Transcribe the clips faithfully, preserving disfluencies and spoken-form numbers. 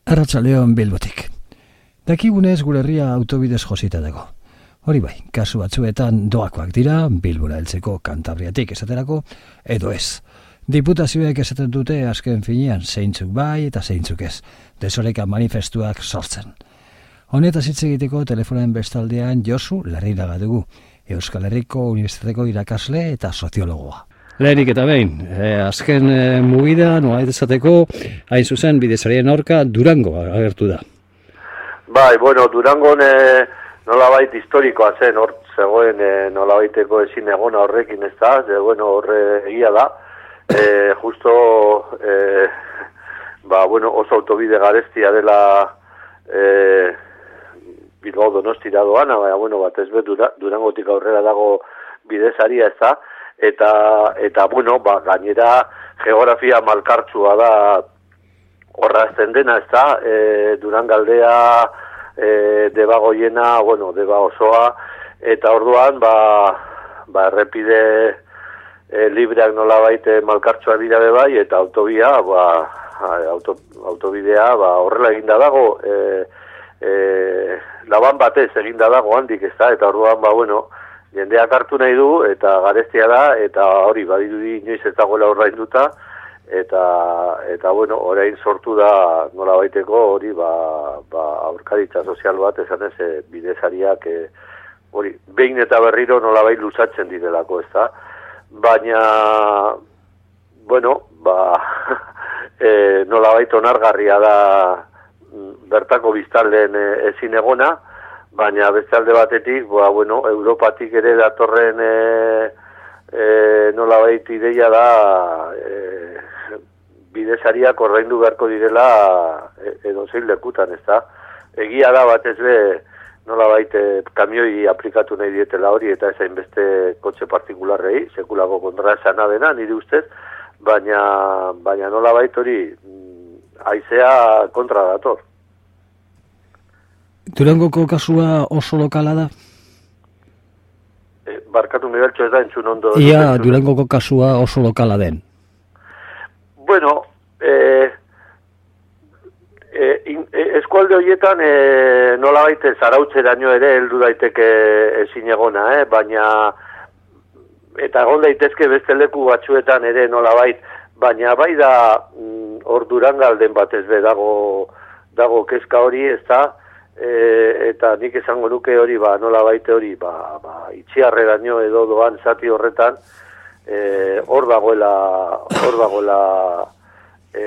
Arratsaldeon Bilbotik. Dakigunez gure herria autobidez josita dago. Hori bai, kasu batzuetan doakoak dira, Bilbora heltzeko Kantabriatik esaterako, edo ez. Diputazioek esaten dute azken finean zeintzuk bai eta zeintzuk ez, desoreka manifestuak sortzen. Honetaz hitz egiteko telefonoen bestaldean Josu Larrinaga dugu, Euskal Herriko Unibertsitateko irakasle eta soziologoa. Lehenik eta behin, eh, azken eh, mugida, nola esateko, hain zuzen bidezarien aurka Durango agertu da. Bai, bueno, Durangon eh, nolabait historikoa zen, hor zegoen eh, nolabaiteko ezin egona horrekin ez da, de, bueno, horre egia da, eh, justo, eh, ba, bueno, oso autobide garestia dela eh, Bilbao Donostira doana, baina, bueno, bat ez bet Durangotik aurrera dago bidezaria ez da, eta, eta bueno, ba, gainera geografia malkartsua da horrazten dena, ez da, e, Durangaldea, e, deba goiena, bueno, deba osoa, eta orduan, ba, ba errepide e, libreak nolabait malkartsua dira be bai, eta autobia, ba, auto, autobidea, ba, horrela eginda dago, e, e, laban batez eginda dago handik, ez da, eta orduan, ba, bueno, jendeak hartu nahi du, eta garestia da, eta hori, badirudi inoiz ez dagoela ordainduta, eta, eta bueno, orain sortu da nola baiteko, hori, ba, ba, aurkaritza sozial bat, esan ez, e, bidezariak, e, hori, behin eta berriro nola bait luzatzen direlako, ez da, baina, bueno, ba, e, nola bait onargarria da bertako biztanleen e, ezin egona, baina beste alde batetik, ba, bueno, Europatik ere datorren e, e, nolabait ideia da e, bidezariak ordaindu beharko direla e, edo zein lekutan, ez da? Egia da batez be nolabait e, kamioi aplikatu nahi dietela hori eta ezain beste kotxe partikularrei, sekulako kontra esana dena, nire ustez, baina, baina nolabait hori haizea kontra dator. Durangoko kasua oso lokala da? E, barkatu migaltxo ez da entzun ondo. Ia, Durangoko kasua oso lokala den. Bueno, e, e, in, e, eskualde horietan e, nola baite zarautzeraino ere heldu daiteke ezin egona, eh? Baina eta egon daitezke beste leku batzuetan ere nola bait, baina bai da hor mm, Durangalden batez be dago, dago kezka hori, ez da? E, eta nik esango nuke hori, ba, nola baite hori, ba, ba, itxiarreraino edo doan zati horretan, e, hor dagoela, hor dagoela e,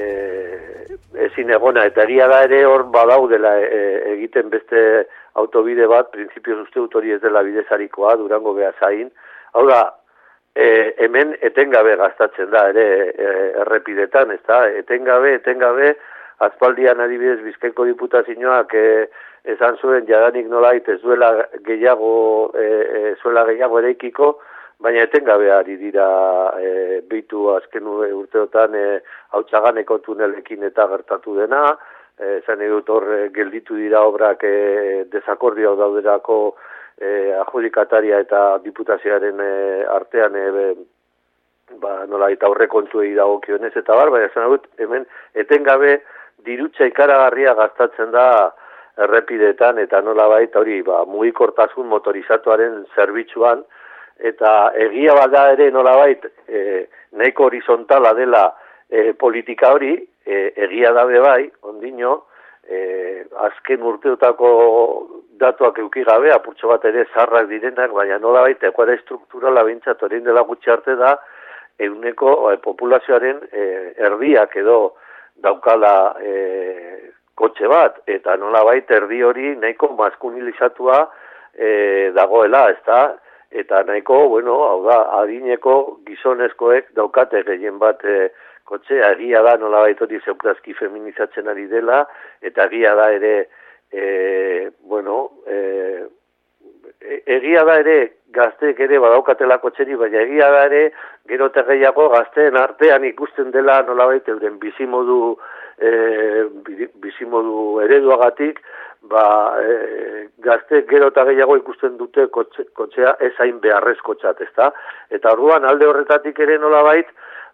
ezin egona, eta egia da ere hor badaudela e, egiten beste autobide bat, printzipioz uste dut hori ez dela bidezarikoa, Durango Beasain, hau da, e, hemen etengabe gastatzen da ere e, errepidetan, ez da, etengabe, etengabe, aspaldian adibidez Bizkaiko Diputazioak e, esan zuen jadanik nolait ez duela gehiago, e, e, zuela gehiago ereikiko, baina etengabe ari dira e, bitu azken urteotan e, Hautsaganeko tunelekin eta gertatu dena, e, esan edut hor e, gelditu dira obrak e, desakordio dauderako e, adjudikataria eta diputazioaren e, artean e, ba, nolait aurrekontuei dagokionez eta bar, baina esan edut hemen etengabe dirutza ikaragarria gastatzen da errepidetan eta nolabait hori ba, mugikortasun motorizatuaren zerbitzuan eta egia bada ere nolabait e, nahiko horizontala dela e, politika hori, e, egia dabe bai, ondino, e, azken urteotako datuak euki gabe, apurtxo bat ere zarrak direnak, baina nolabait ekuara strukturala bintzat horien dela gutxi arte da, eguneko e, populazioaren e, erdiak edo daukala e, kotxe bat, eta nolabait erdi hori nahiko maskulinizatua e, dagoela, ez da, eta nahiko, bueno, hau da, adineko gizonezkoek daukate gehien bat e, kotxe, egia da nolabait hori zeurazki feminizatzen ari dela, eta egia da ere, e, bueno, e, egia da ere, gazteek ere badaukatela kotxeri, baina egia da ere, gero eta gehiago gazteen artean ikusten dela nolabait euren bizimodu E, bizimodu ereduagatik, ba, e, gazte gero eta gehiago ikusten dute kotxe, kotxea ezain beharrezkotzat, ezta? Eta orduan alde horretatik ere nolabait,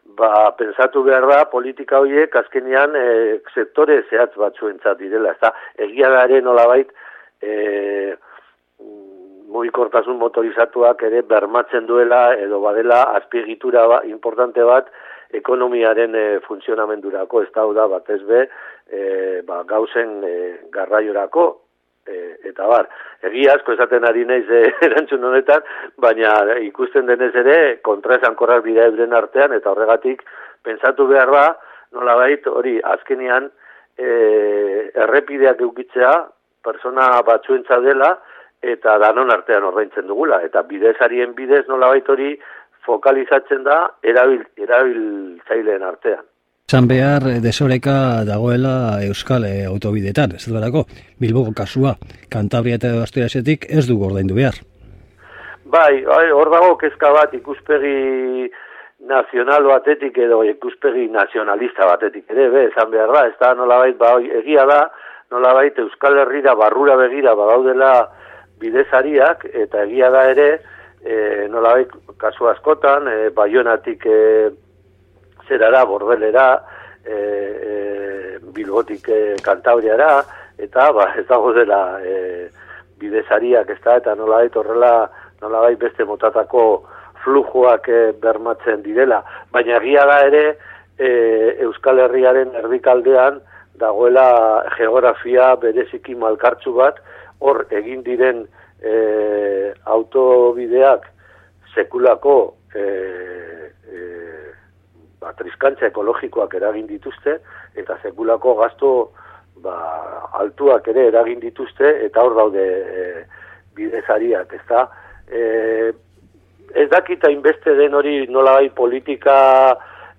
ba, pensatu behar da politika horiek azkenean e, sektore zehatz batzuentzat direla, ezta? Egia da ere nolabait e, mugikortasun motorizatuak ere bermatzen duela edo badela azpiegitura ba, importante bat ekonomiaren e, funtzionamendurako, ez da, batez be, e, ba, gauzen e, garraiorako, e, eta bar, egia asko esaten ari naiz e, erantzun honetan, baina ikusten denez ere kontraesankorrak dira euren artean, eta horregatik pentsatu behar da, nolabait hori azkenean e, errepideak eukitzea pertsona batzuentza dela, eta danon artean ordaintzen dugula, eta bidezarien bidez nolabait hori fokalizatzen da erabil, erabiltzaileen artean. Zan behar desoreka dagoela Euskal e, autobidetan, ez darako, Bilboko kasua, Kantabria eta Asturiasetik ez du ordaindu behar. Bai, hor dago kezka bat ikuspegi nazional batetik edo ikuspegi nazionalista batetik ere, be, esan behar da, ez da nolabait, ba, egia da, nolabait Euskal Herrira barrura begira badaudela bidezariak, eta egia da ere, e, nolabait kasu askotan, e, Baionatik e, zerara, Bordelera, e, e, Bilbotik e, Kantabriara, eta ba, ez dago dela e, bidezariak, ez da, eta nolabait horrela, nolabait beste motatako flujoak e, bermatzen direla. Baina egia da ere, e, Euskal Herriaren erdikaldean dagoela geografia bereziki malkartsu bat, hor egin diren e, autobideak sekulako e, e, ba, triskantza ekologikoak eragin dituzte, eta sekulako gasto ba, altuak ere eragin dituzte, eta hor daude e, bidezariak, ez da. E, ez dakita inbeste den hori nolabai politika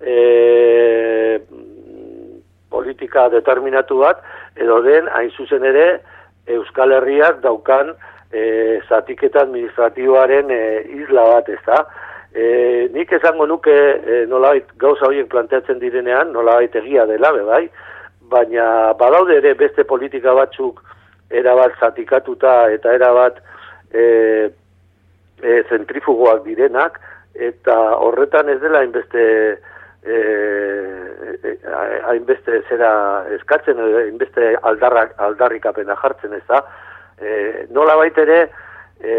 e, politika determinatu bat, edo den hain zuzen ere Euskal Herriak daukan e, zatiketa administratiboaren e, isla bat, ez da. E, nik esango nuke e, nolabait gauza horiek planteatzen direnean, nolabait egia dela, bai, baina badaude ere beste politika batzuk erabat zatikatuta eta erabat e, e, zentrifugoak direnak, eta horretan ez dela hainbeste e, e, hainbeste zera eskatzen, hainbeste aldarrak, aldarrikapena jartzen, ez da. E, nolabait ere e,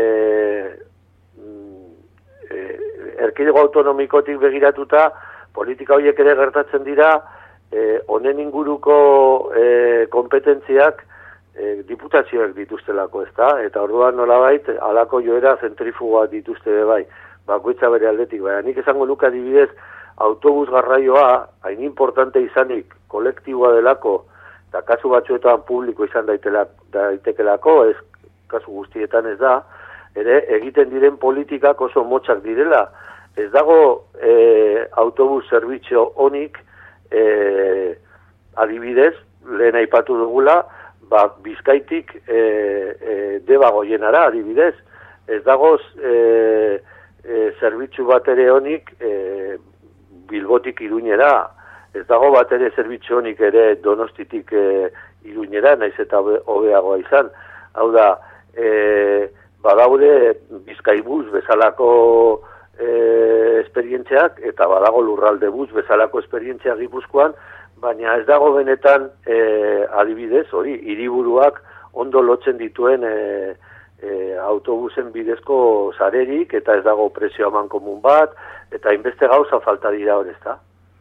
e, erkidego autonomikotik begiratuta politika horiek ere gertatzen dira e, honen inguruko e, kompetentziak e, diputazioak dituztelako, ez da, eta orduan nolabait halako joera zentrifugoak dituzte bai, bakoitza bere aldetik, baina nik esango nuke adibidez autobus garraioa hain importante izanik kolektiboa delako, eta kasu batzuetan publiko izan daitela, daitekelako, ez kasu guztietan ez da, ere egiten diren politikak oso motxak direla. Ez dago e, autobus zerbitzu honik e, adibidez, lehen aipatu dugula, ba, Bizkaitik e, e, Debagoienara adibidez. Ez dago e, e, zerbitzu bat ere honik e, Bilbotik Iruñera, ez dago bat ere zerbitzu honik ere Donostitik e, Iruñera, naiz eta hobeagoa izan. Hau da, e, badaude Bizkaibus bezalako e, esperientziak, eta badago Lurralde Bus bezalako esperientziak Gipuzkoan, baina ez dago benetan e, adibidez, hori, hiriburuak ondo lotzen dituen e, e, autobusen bidezko sarerik, eta ez dago prezio aman komun bat, eta inbeste gauza falta dira hor, ez da.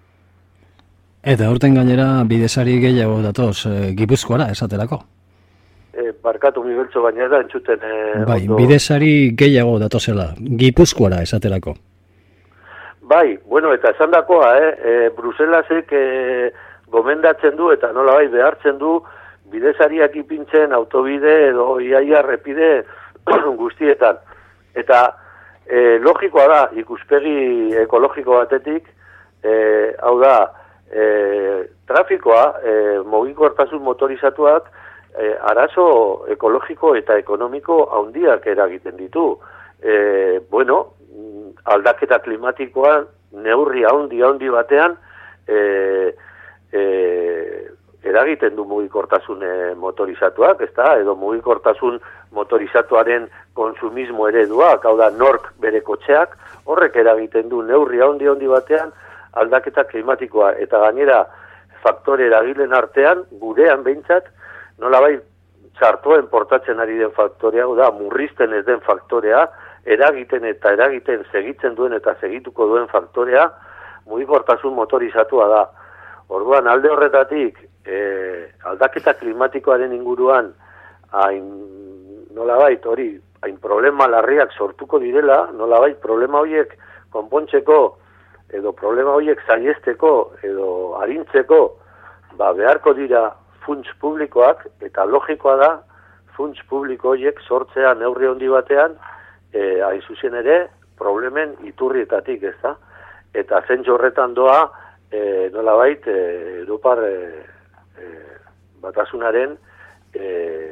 Eta urten gainera bidezari gehiago datoz e, Gipuzkoara esaterako? E, barkatu mi beltzo, baina ez da entzuten... E, bai, ondo... bidezari gehiago datozela, Gipuzkoara esaterako. Bai, bueno, eta esan dakoa, eh? E, Bruselasek e, gomendatzen du eta nola bai behartzen du bidezariak ipintzen autobide edo iaia repide guztietan. Eta e, logikoa da, ikuspegi ekologiko batetik, e, hau da, e, trafikoa, e, mugikortasun motorizatuak, e, arazo ekologiko eta ekonomiko handiak eragiten ditu. E, bueno, aldaketa klimatikoa neurri handi handi batean e, e, eragiten du mugikortasun e, motorizatuak, ezta? Edo mugikortasun motorizatuaren konsumismo ereduak, hau da nork bere kotxeak, horrek eragiten du neurri handi handi batean aldaketa klimatikoa, eta gainera faktore eragilen artean, gurean behintzat, nolabait txartoen portatzen ari den faktorea, da, murrizten ez den faktorea, eragiten eta eragiten segitzen duen eta segituko duen faktorea, mugikortasun motorizatua da. Orduan, alde horretatik, e, aldaketa klimatikoaren inguruan, hain, nolabait, hori, hain problema larriak sortuko direla, nolabait, problema horiek konpontzeko, edo problema horiek saihesteko, edo arintzeko, ba, beharko dira funts publikoak, eta logikoa da, funts publiko horiek sortzea neurri handi batean, e, hain zuzen ere, problemen iturrietatik, ez da? Eta zentzu horretan doa, e, nolabait, e, Europar e, e, batasunaren e,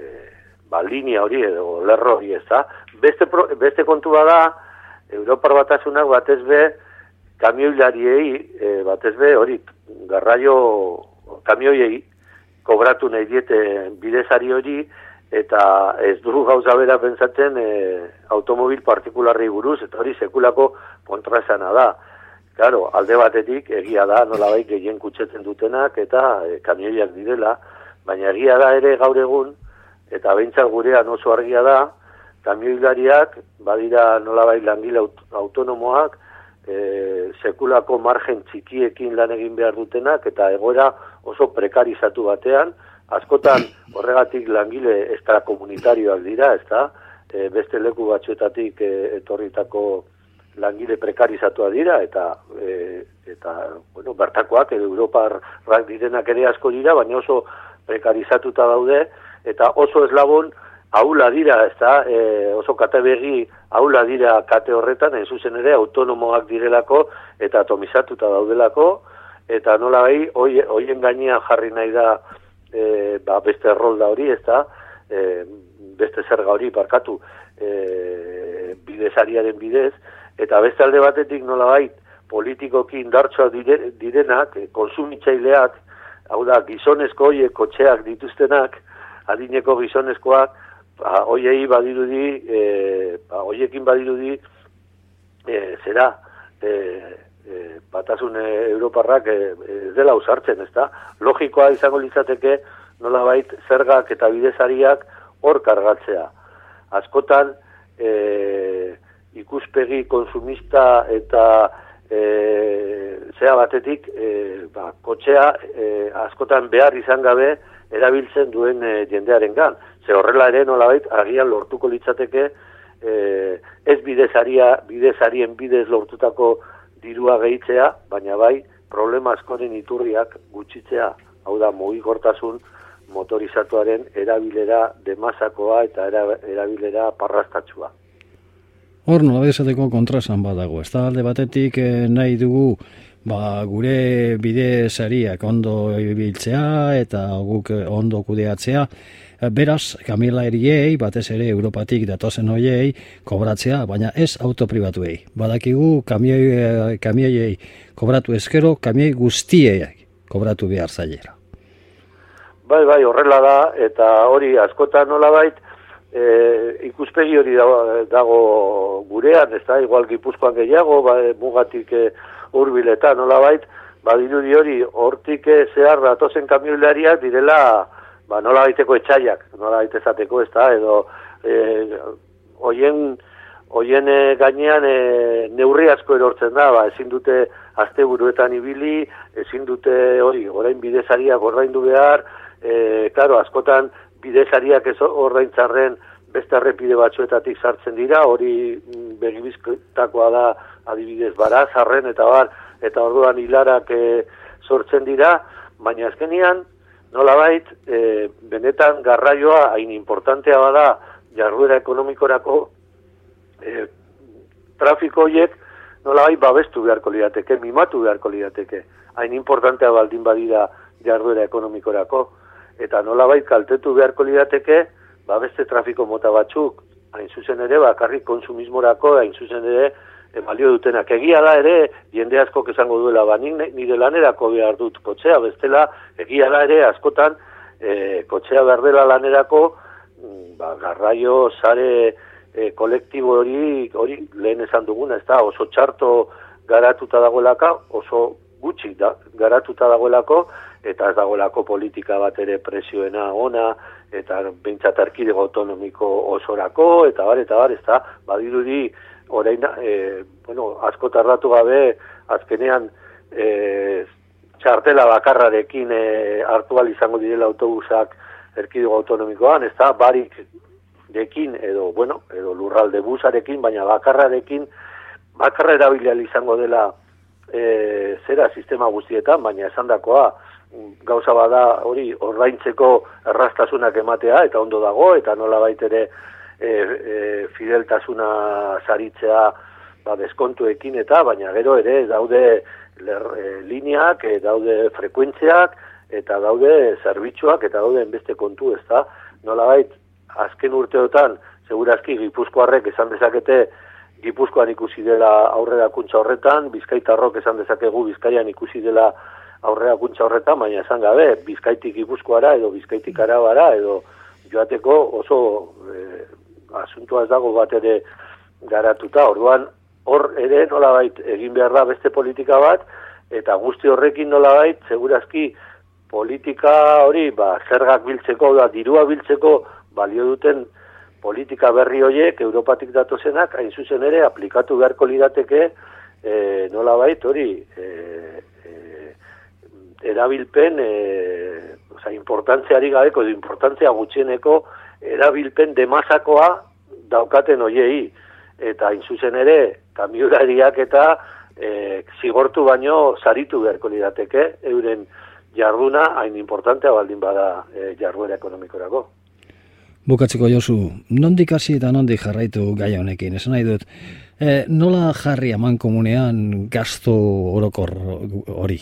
ba, linea hori edo lerro hori, ez da? Beste, pro, beste kontua da, Europar batasunak batez be, kamioilariei, e, batez be, hori, garraio kamioiei, kobratu nahi diete bidezari hori, eta ez du gauza bera pentsatzen e, automobil partikularri buruz, eta hori sekulako kontraesana da. Claro, alde batetik egia da, nolabait gehien kutsetzen dutenak eta e, kamioiak direla, baina egia da ere gaur egun, eta behintzat gurean oso argia da, kamioilariak badira nolabait langile aut autonomoak, e, sekulako margen txikiekin lan egin behar dutenak, eta egoera oso prekarizatu batean, askotan horregatik langile extrakomunitarioak dira, ezta? E, beste leku batzuetatik e, etorritako langile prekarizatuak dira, eta e, eta bueno, bertakoak edo Europarrak direnak ere asko dira, baina oso prekarizatuta daude, eta oso eslabon ahula dira, ezta? E, oso katebegi ahula dira kate horretan, en zuzen ere autonomoak direlako, eta atomizatuta daudelako, eta nola bai, hoien gainean jarri nahi da e, ba, beste errolda hori, ezta? E, beste zerga hori parkatu e, bidezariaren bidez, eta beste alde batetik nolabait politikoki indartsoak dire, direnak, konsumitzaileak, hau da, gizonezko hoiek kotxeak dituztenak, adineko gizonezkoak, ba, hoiei badirudi, e, ba, hoiekin badirudi, e, zera, e, e, batasun Europarrak e, e, dela usartzen, ezta? Logikoa izango litzateke nolabait zergak eta bidezariak hor kargatzea. Askotan, e, ikuspegi konsumista eta e, zea batetik e, ba, kotxea e, askotan behar izan gabe erabiltzen duen e, jendearen gan. Ze horrela ere nolabait agian lortuko litzateke e, ez bidezaria, bidezarien bidez lortutako dirua gehitzea, baina bai problema askoren iturriak gutxitzea, hau da mugikortasun motorizatuaren erabilera demasakoa eta erabilera parrastatsua. Hor, nola esateko kontrasan badago, ez da alde batetik eh, nahi dugu ba, gure bide sariak ondo ibiltzea eta guk ondo kudeatzea, beraz, kamioilariei, batez ere Europatik datozen hoiei, kobratzea, baina ez autopribatuei. Badakigu kamioi, kamioiei kobratu ezkero, kamioi guztiei kobratu behar zailera. Bai, bai, horrela da, eta hori askotan nolabait, E, ikuspegi hori dago, dago gurean, ez da, igual Gipuzkoan gehiago, ba, mugatik e, hurbiletan, nolabait, badirudi hori, hortik e, zehar datozen kamioilariak direla, ba, nolabaiteko etxaiak, nolabait ezateko, ez da, edo, e, hoien, hoien e, gainean e, neurri asko erortzen da, ba, ezin dute asteburuetan ibili, ezin dute hori, orain bidezariak ordaindu behar, e, claro, askotan, bidezariak ez ordaintzarren beste errepide batzuetatik sartzen dira, hori begibiztakoa da adibidez Barazarren eta bar, eta orduan hilarak e, sortzen dira, baina azkenian nolabait e, benetan garraioa hain importantea bada jarduera ekonomikorako e, trafiko horiek nolabait babestu beharko lirateke, mimatu beharko lirateke, hain importantea baldin badira jarduera ekonomikorako. Eta nolabait kaltetu beharko lirateke, ba beste trafiko mota batzuk, hain zuzen ere, bakarrik konsumismorako, hain zuzen ere, e, balio dutenak. Egia da ere, jende askok esango duela, ba nire lanerako behar dut kotxea, bestela, egia da ere, askotan, e, kotxea behar dela lanerako, ba, garraio, sare, e, kolektibo hori, hori lehen esan duguna, ez da, oso txarto garatuta dagoelaka, oso gutxi da, garatuta dagoelako, eta ez dagoelako politika bat ere presioena ona, eta behintzat erkidego autonomiko osorako, eta bar, eta bar, ez da, badirudi, orain, e, bueno, asko tardatu gabe, azkenean, e, txartela bakarrarekin e, hartu ahal izango direla autobusak erkidego autonomikoan, ez da, barik dekin, edo, bueno, edo lurralde busarekin, baina bakarrarekin, bakarra erabilial izango dela e, zera sistema guztietan, baina esandakoa gauza bada hori ordaintzeko errastasunak ematea, eta ondo dago, eta nola baitere e, e, fideltasuna saritzea ba, deskontuekin, eta baina gero ere daude ler, e, lineak, e, daude frekuentziak, eta daude zerbitzuak, eta daude enbeste kontu, ez da, nola bait, azken urteotan, segurazki Gipuzkoarrek esan dezakete Gipuzkoan ikusi dela aurrerakuntza horretan, Bizkaitarrok esan dezakegu Bizkaian ikusi dela aurrerakuntza horretan, baina esan gabe, Bizkaitik Gipuzkoara edo Bizkaitik Arabara edo joateko oso e, asuntua ez dago bat ere garatuta, orduan hor ere nolabait egin behar da beste politika bat, eta guzti horrekin nolabait, segurazki politika hori, ba, zergak biltzeko, da, dirua biltzeko balio duten politika berri horiek, Europatik datozenak, hain zuzen ere, aplikatu beharko lirateke, e, nolabait hori, e, e, erabilpen, e, oza, importantziari gabeko, edo importantzia gutxieneko, erabilpen demasakoa daukaten hoiei, eta hain zuzen ere, kamiolariak eta e, zigortu baino saritu beharko lirateke, euren jarduna hain importantea baldin bada e, jarduera ekonomikorako. Bukatzeko Josu, nondik hasi eta nondik jarraitu gai honekin, esan nahi dut, e, nola jarri aman komunean gasto orokor hori?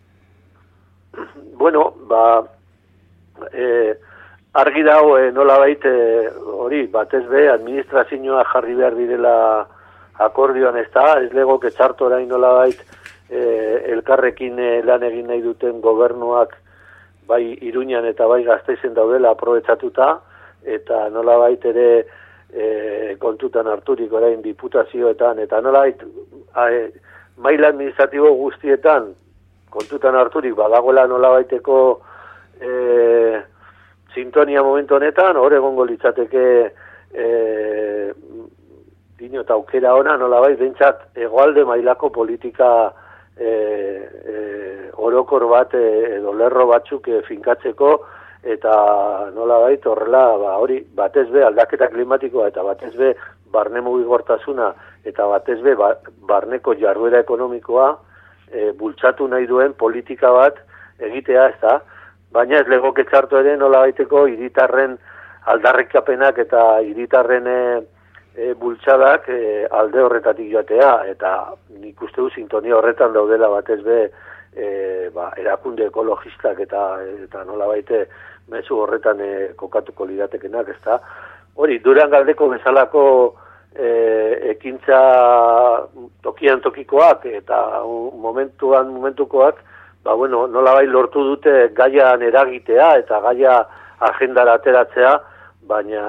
Bueno, ba, e, argi dago e, nola baite hori, batez be, administrazioa jarri behar direla akordioan ez da, ez lego ketxartu orain nola bait e, elkarrekin e, lan egin nahi duten gobernuak bai Iruñan eta bai Gasteizen daudela aprobetxatuta, eta nolabait ere e, kontutan harturik orain diputazioetan, eta nolabait e, maila administratibo guztietan kontutan harturik badagoela nolabaiteko e, sintonia momentu honetan, hor egongo litzateke e, dino eta aukera ona nolabait bentsat hegoalde mailako politika e, e, orokor bat e, edo lerro batzuk e, finkatzeko, eta nola bait horrela ba, hori batez be aldaketa klimatikoa eta batez be barne mugigortasuna eta batez be ba, barneko jarduera ekonomikoa e, bultzatu nahi duen politika bat egitea, ez da, baina ez legoke txartu ere nola baiteko hiritarren aldarrikapenak eta hiritarren e, e, bultzadak e, alde horretatik joatea, eta nik uste du sintonia horretan daudela batez be e, ba, erakunde ekologistak eta, eta nola baite mezu horretan e, kokatuko liratekenak, ez da. Hori, Durangaldeko bezalako e, ekintza tokian tokikoak eta momentuan momentukoak, ba, bueno, nola bai lortu dute gaian eragitea eta gaia agendara ateratzea, baina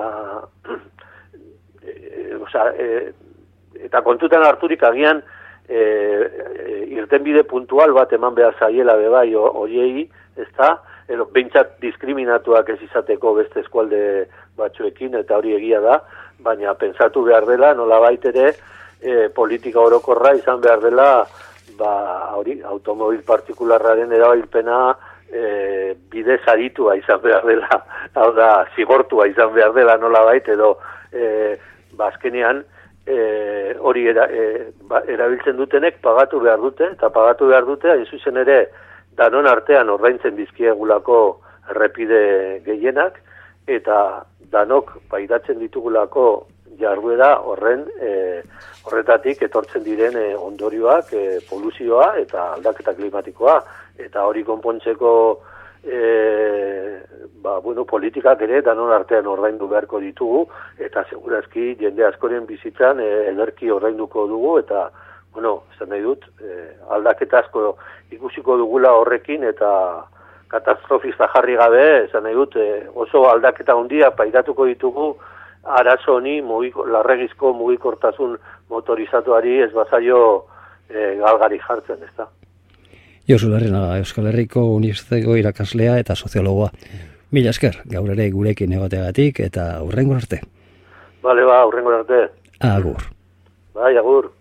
e, oza, e, eta kontutan harturik agian e, e, irtenbide puntual bat eman behar zaiela bebai horiei, ez da, edo behintzat diskriminatuak ez izateko beste eskualde batzuekin, eta hori egia da, baina pentsatu behar dela, nola baitere, e, politika orokorra izan behar dela, ba, hori, automobil partikularraren erabilpena e, bide saritua izan behar dela, hau da, zigortua izan behar dela, nola bait, edo, e, bazkenean, e, hori era, e, ba, erabiltzen dutenek pagatu behar dute, eta pagatu behar dute, hain zuzen ere, danon artean ordaintzen dizkiegulako errepide gehienak, eta danok paidatzen ditugulako jarduera horren e, horretatik etortzen diren e, ondorioak, e, poluzioa eta aldaketa klimatikoa, eta hori konpontzeko e, ba, bueno, politikak ere danon artean ordaindu beharko ditugu, eta segurazki jende askoren bizitzan e, ederki ordainduko dugu, eta bueno, esan nahi dut, eh, aldaketa asko ikusiko dugula horrekin, eta katastrofista jarri gabe, esan nahi dut, eh, oso aldaketa handia pairatuko ditugu arazo honi mugiko, larregizko mugikortasun motorizatuari ez bazaio eh, galgari jartzen, ez da. Josu Larrinaga, Euskal Herriko Unibertsitateko irakaslea eta soziologoa. Mila esker, gaur ere gurekin egoteagatik eta hurrengo arte. Bale, ba, hurrengo arte. Agur. Bai, agur.